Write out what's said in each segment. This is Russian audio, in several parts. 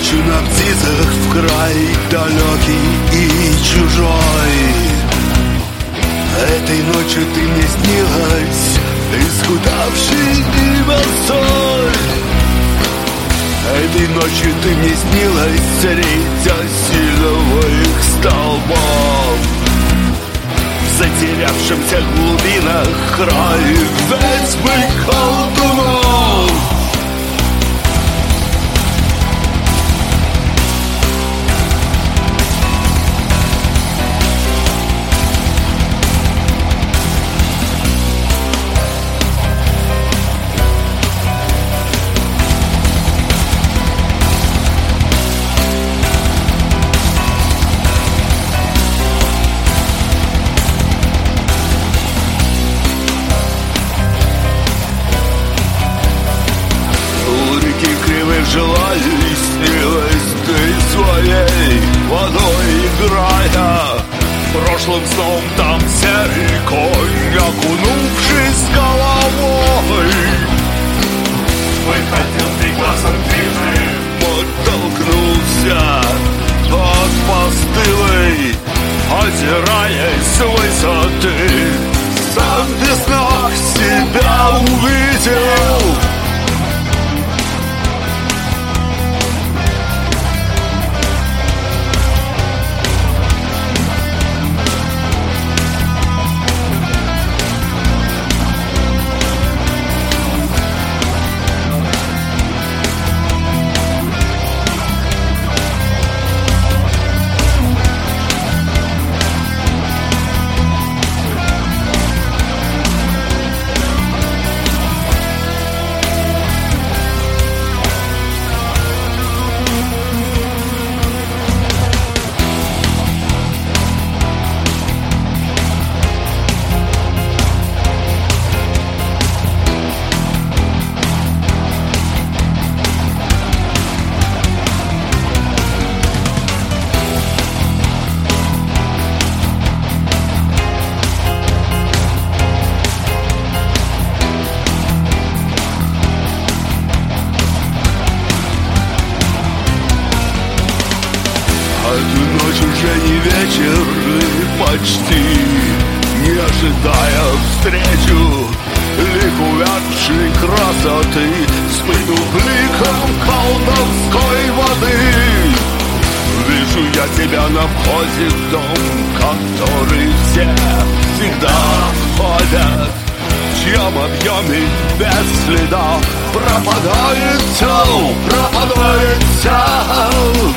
Лечу на птицах в край далекий и чужой. Этой ночью ты мне снилась, исхудавший и босой. Этой ночью ты мне снилась средь осиновых столбов, в затерявшемся глубинах край ведьмы колдунов. Желали, снилась ты своей водой играя. Прошлым сном там серый конь, окунувшись головой, выходил ты глазом движим, подтолкнулся от постылой, озираясь с высоты, сам без ног себя увидел. Эту ночь уже не вечер, и почти не ожидая встречу лик увядшей красоты, вспыхнул бликом колдовской воды. Вижу я тебя на входе в дом, который все всегда входят, в чьем объеме без следа пропадает все, пропадает все.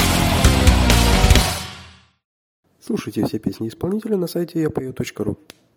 Слушайте все песни исполнителя на сайте yapeo.ru.